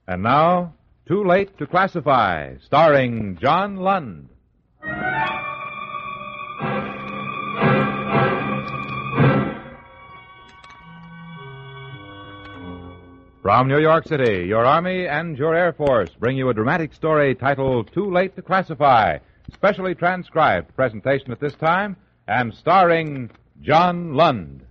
And now, Too Late to Classify, starring John Lund. From New York City, your Army and your Air Force bring you a dramatic story titled Too Late to Classify, specially transcribed presentation at this time, and starring John Lund.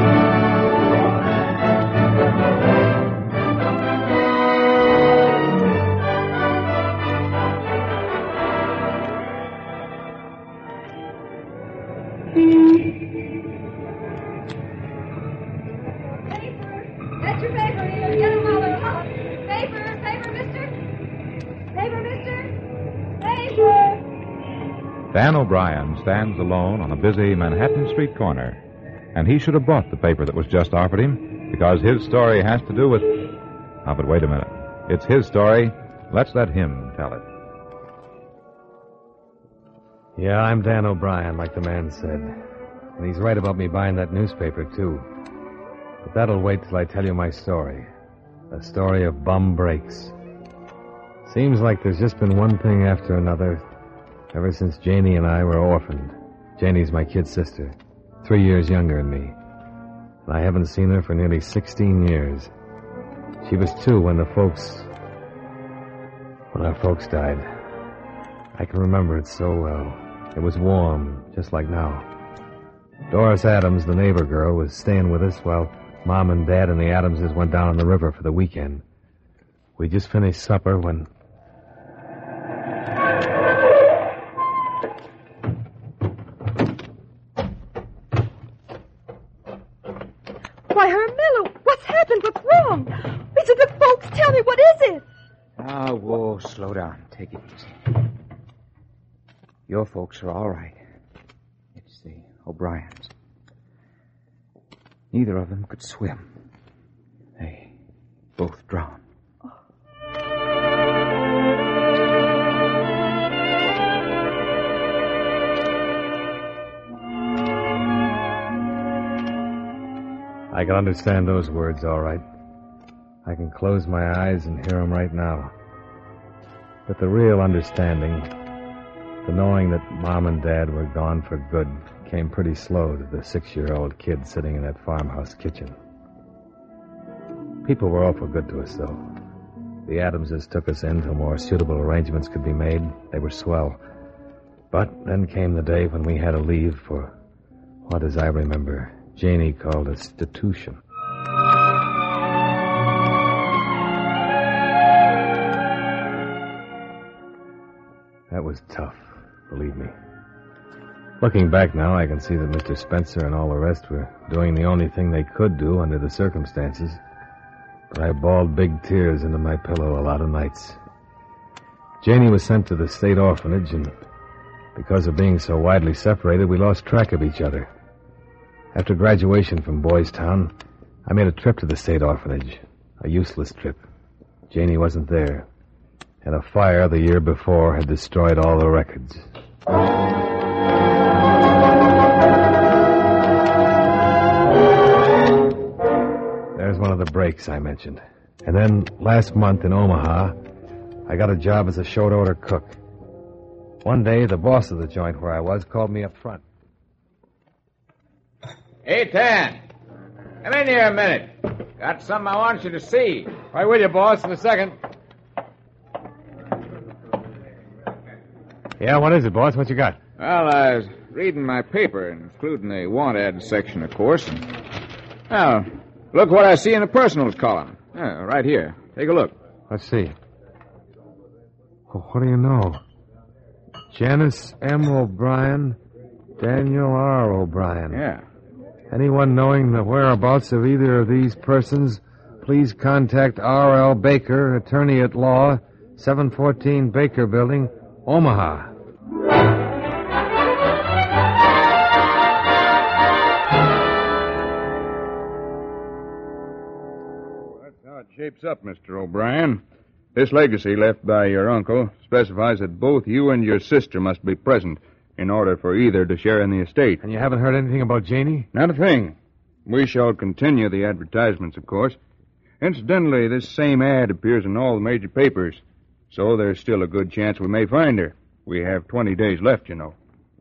That's your paper. Here, get 'em while they're hot. Paper, mister. Paper. Dan O'Brien stands alone on a busy Manhattan street corner, and he should have bought the paper that was just offered him, because his story has to do with... Oh, but wait a minute. It's his story. Let's let him tell it. Yeah, I'm Dan O'Brien, like the man said. And he's right about me buying that newspaper, too. But that'll wait till I tell you my story. A story of bum breaks. Seems like there's just been one thing after another ever since Janie and I were orphaned. Janie's my kid sister, 3 years younger than me. And I haven't seen her for nearly 16 years. She was 2 when our folks died. I can remember it so well. It was warm, just like now. Doris Adams, the neighbor girl, was staying with us while Mom and Dad and the Adamses went down on the river for the weekend. We just finished supper when... Why, Hermelo, what's happened? What's wrong? These are the folks. Tell me, what is it? Ah, whoa, slow down. Take it easy. Your folks are all right. It's the O'Briens. Neither of them could swim. They both drowned. I can understand those words, all right. I can close my eyes and hear them right now. But the real understanding, the knowing that Mom and Dad were gone for good, came pretty slow to the 6-year-old kid sitting in that farmhouse kitchen. People were awful good to us, though. The Adamses took us in till more suitable arrangements could be made. They were swell. But then came the day when we had to leave for what, as I remember, Janie called a stitution. That was tough, believe me. Looking back now, I can see that Mr. Spencer and all the rest were doing the only thing they could do under the circumstances. But I bawled big tears into my pillow a lot of nights. Janie was sent to the state orphanage, and because of being so widely separated, we lost track of each other. After graduation from Boys Town, I made a trip to the state orphanage. A useless trip. Janie wasn't there. And a fire the year before had destroyed all the records. There's one of the breaks I mentioned. And then last month in Omaha, I got a job as a short-order cook. One day, the boss of the joint where I was called me up front. Hey, Tan. Come in here a minute. Got something I want you to see. Right with you, boss, in a second. Yeah, what is it, boss? What you got? Well, I was reading my paper, including the want ad section, of course. Well, look what I see in the personals column. Right here. Take a look. Let's see. Well, what do you know? Janice M. O'Brien, Daniel R. O'Brien. Yeah. Anyone knowing the whereabouts of either of these persons, please contact R.L. Baker, attorney at law, 714 Baker Building, Omaha. That's how it shapes up, Mr. O'Brien. This legacy left by your uncle specifies that both you and your sister must be present in order for either to share in the estate. And you haven't heard anything about Janie? Not a thing. We shall continue the advertisements, of course. Incidentally, this same ad appears in all the major papers, so there's still a good chance we may find her. We have 20 days left, you know.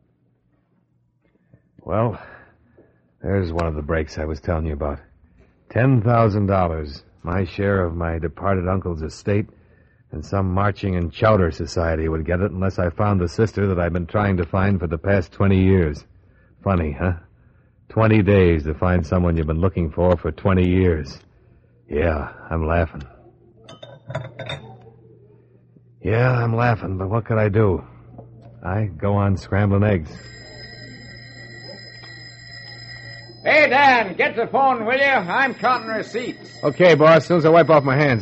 Well, there's one of the breaks I was telling you about. $10,000, my share of my departed uncle's estate, and some marching and chowder society would get it unless I found the sister that I've been trying to find for the past 20 years. Funny, huh? 20 days to find someone you've been looking for 20 years. Yeah, I'm laughing. Yeah, I'm laughing, but what could I do? I go on scrambling eggs. Hey, Dan, get the phone, will you? I'm counting receipts. Okay, boss, as soon as I wipe off my hands.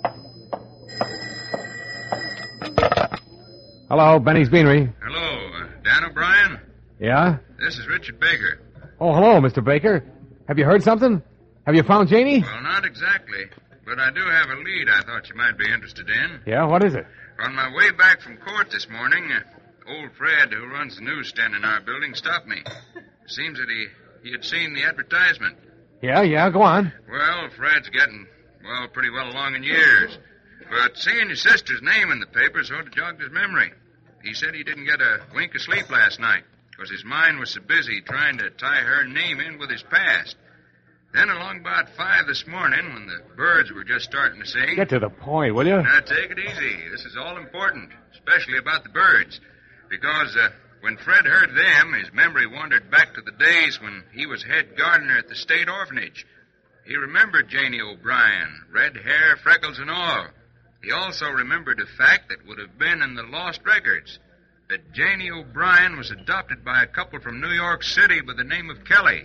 Hello, Benny's Beanery. Hello, Dan O'Brien? Yeah? This is Richard Baker. Oh, hello, Mr. Baker. Have you heard something? Have you found Janie? Well, not exactly, but I do have a lead I thought you might be interested in. Yeah, what is it? On my way back from court this morning, old Fred, who runs the newsstand in our building, stopped me. Seems that he had seen the advertisement. Yeah, go on. Well, Fred's getting, pretty well along in years. But seeing your sister's name in the paper sort of jogged his memory. He said he didn't get a wink of sleep last night because his mind was so busy trying to tie her name in with his past. Then along about 5 this morning, when the birds were just starting to sing... Get to the point, will you? Now, take it easy. This is all important, especially about the birds. Because when Fred heard them, his memory wandered back to the days when he was head gardener at the state orphanage. He remembered Janie O'Brien, red hair, freckles, and all. He also remembered a fact that would have been in the lost records, that Janie O'Brien was adopted by a couple from New York City by the name of Kelly.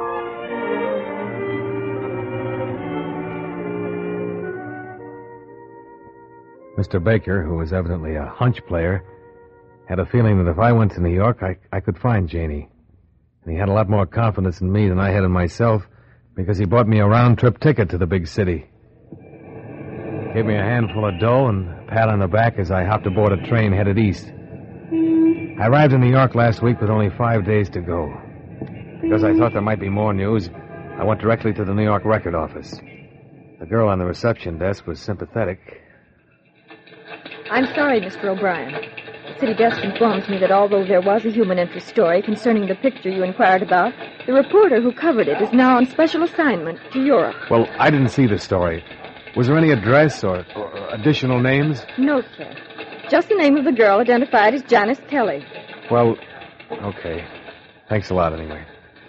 Mr. Baker, who was evidently a hunch player, had a feeling that if I went to New York, I could find Janie. And he had a lot more confidence in me than I had in myself because he bought me a round-trip ticket to the big city. Gave me a handful of dough and a pat on the back as I hopped aboard a train headed east. I arrived in New York last week with only 5 days to go. Because I thought there might be more news, I went directly to the New York record office. The girl on the reception desk was sympathetic. I'm sorry, Mr. O'Brien. The city desk informs me that although there was a human interest story concerning the picture you inquired about, the reporter who covered it is now on special assignment to Europe. Well, I didn't see the story. Was there any address or additional names? No, sir. Just the name of the girl identified as Janice Kelly. Well, okay. Thanks a lot anyway.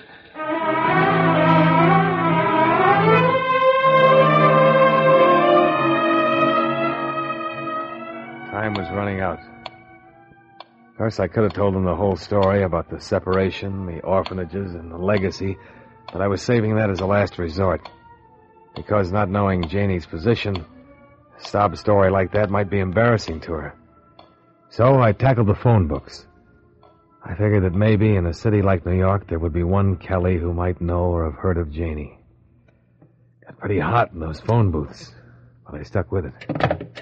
Time was running out. Of course, I could have told them the whole story about the separation, the orphanages, and the legacy, but I was saving that as a last resort. Because not knowing Janie's position, a sob story like that might be embarrassing to her. So I tackled the phone books. I figured that maybe in a city like New York there would be one Kelly who might know or have heard of Janie. Got pretty hot in those phone booths, but I stuck with it.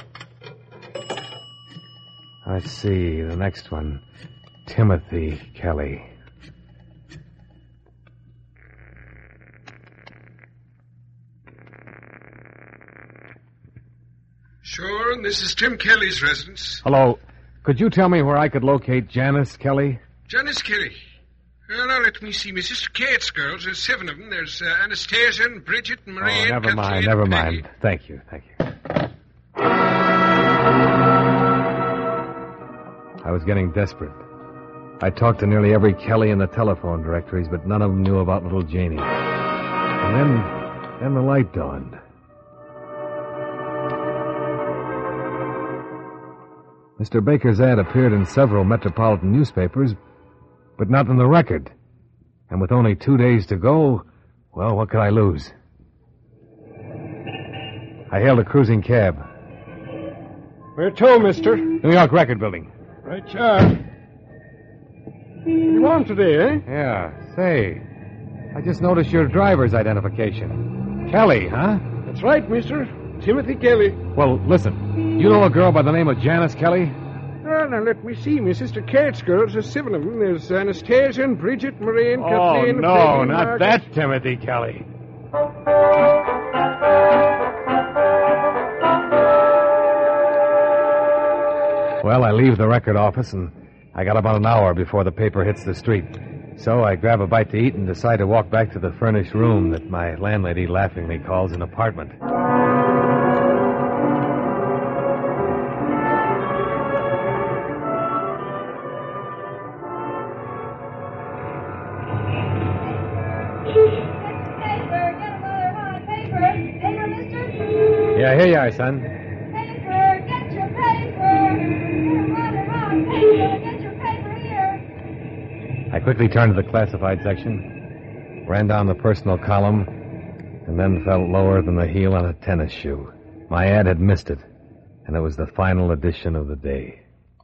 Let's see, the next one. Timothy Kelly. Sure, this is Tim Kelly's residence. Hello. Could you tell me where I could locate Janice Kelly? Janice Kelly. Now, let me see. My sister Kate's girls. There's 7 of them. There's Anastasia and Bridget and Marie and never mind, Kathleen never and mind. Peggy. Thank you. I was getting desperate. I talked to nearly every Kelly in the telephone directories, but none of them knew about little Janie. And then the light dawned. Mr. Baker's ad appeared in several metropolitan newspapers, but not in the record. And with only 2 days to go, well, what could I lose? I hailed a cruising cab. Where to, mister? New York Record Building. Right, sir. What do you want today, eh? Yeah, say, I just noticed your driver's identification. Kelly, huh? That's right, mister. Timothy Kelly. Well, listen, you know a girl by the name of Janice Kelly? Now, let me see. My sister Kate's girls, there's 7 of them. There's Anastasia and Bridget, Marie and Kathleen. Oh, no, Peggy, not Margaret. that Timothy Kelly. Well, I leave the record office, and I got about an hour before the paper hits the street. So I grab a bite to eat and decide to walk back to the furnished room that my landlady laughingly calls an apartment. Yeah, here you are, son. Paper, get your paper. Get your paper here. I quickly turned to the classified section, ran down the personal column, and then felt lower than the heel on a tennis shoe. My ad had missed it, and it was the final edition of the day.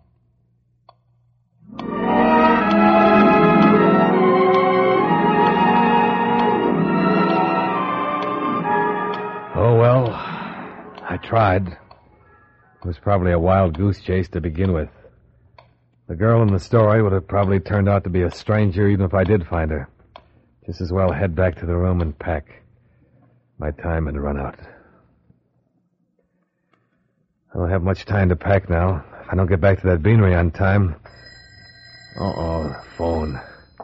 Oh, well, I tried. It was probably a wild goose chase to begin with. The girl in the story would have probably turned out to be a stranger even if I did find her. Just as well head back to the room and pack. My time had run out. I don't have much time to pack now. If I don't get back to that beanery on time... Uh-oh, phone.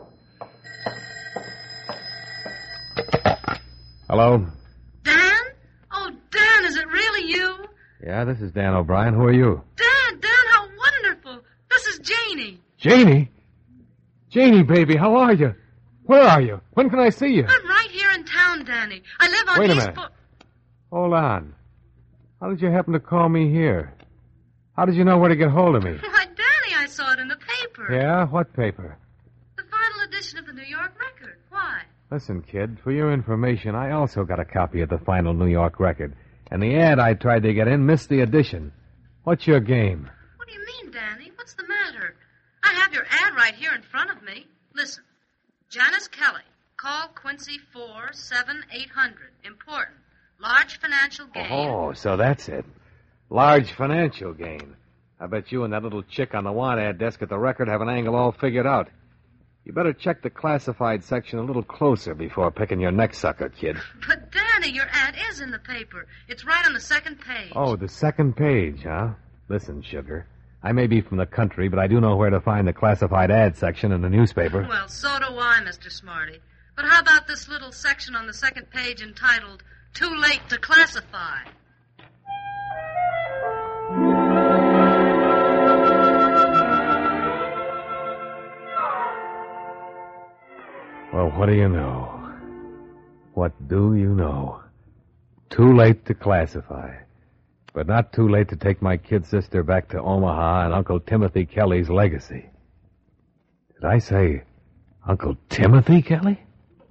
Hello? Dan? Oh, Dan, is it really you? Yeah, this is Dan O'Brien. Who are you? Dan, how wonderful. This is Janie. Janie? Janie, baby, how are you? Where are you? When can I see you? I'm right here in town, Danny. I live on Wait a East minute. Hold on. How did you happen to call me here? How did you know where to get hold of me? Why, Danny, I saw it in the paper. Yeah? What paper? The final edition of the New York Record. Why? Listen, kid, for your information, I also got a copy of the final New York Record. And the ad I tried to get in missed the edition. What's your game? What do you mean, Danny? What's the matter? I have your ad right here in front of me. Listen. Janice Kelly. Call Quincy 4-7-800. Important. Large financial gain. Oh, so that's it. Large financial gain. I bet you and that little chick on the want ad desk at the record have an angle all figured out. You better check the classified section a little closer before picking your neck sucker, kid. But, Danny, your ad is in the paper. It's right on the second page. Oh, the second page, huh? Listen, sugar. I may be from the country, but I do know where to find the classified ad section in the newspaper. Well, so do I, Mr. Smarty. But how about this little section on the second page entitled, Too Late to Classify? Well, what do you know? What do you know? Too late to classify. But not too late to take my kid sister back to Omaha and Uncle Timothy Kelly's legacy. Did I say Uncle Timothy Kelly?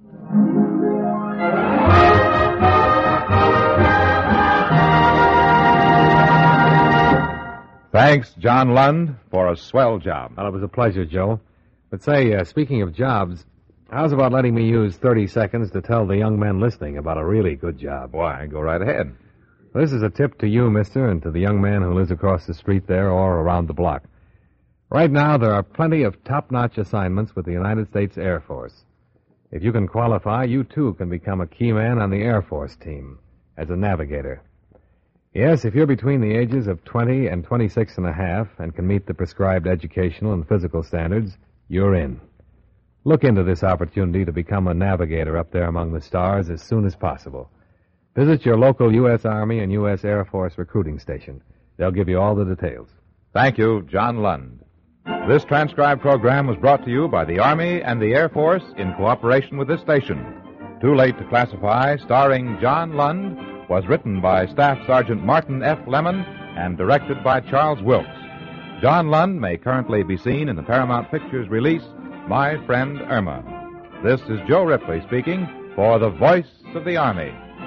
Thanks, John Lund, for a swell job. Well, it was a pleasure, Joe. But say, speaking of jobs, how's about letting me use 30 seconds to tell the young men listening about a really good job? Why, go right ahead. This is a tip to you, mister, and to the young man who lives across the street there or around the block. Right now, there are plenty of top-notch assignments with the United States Air Force. If you can qualify, you, too, can become a key man on the Air Force team as a navigator. Yes, if you're between the ages of 20 and 26 and a half and can meet the prescribed educational and physical standards, you're in. Look into this opportunity to become a navigator up there among the stars as soon as possible. Visit your local U.S. Army and U.S. Air Force recruiting station. They'll give you all the details. Thank you, John Lund. This transcribed program was brought to you by the Army and the Air Force in cooperation with this station. Too Late to Classify, starring John Lund, was written by Staff Sergeant Martin F. Lemon and directed by Charles Wilkes. John Lund may currently be seen in the Paramount Pictures release, My Friend Irma. This is Joe Ripley speaking for the Voice of the Army.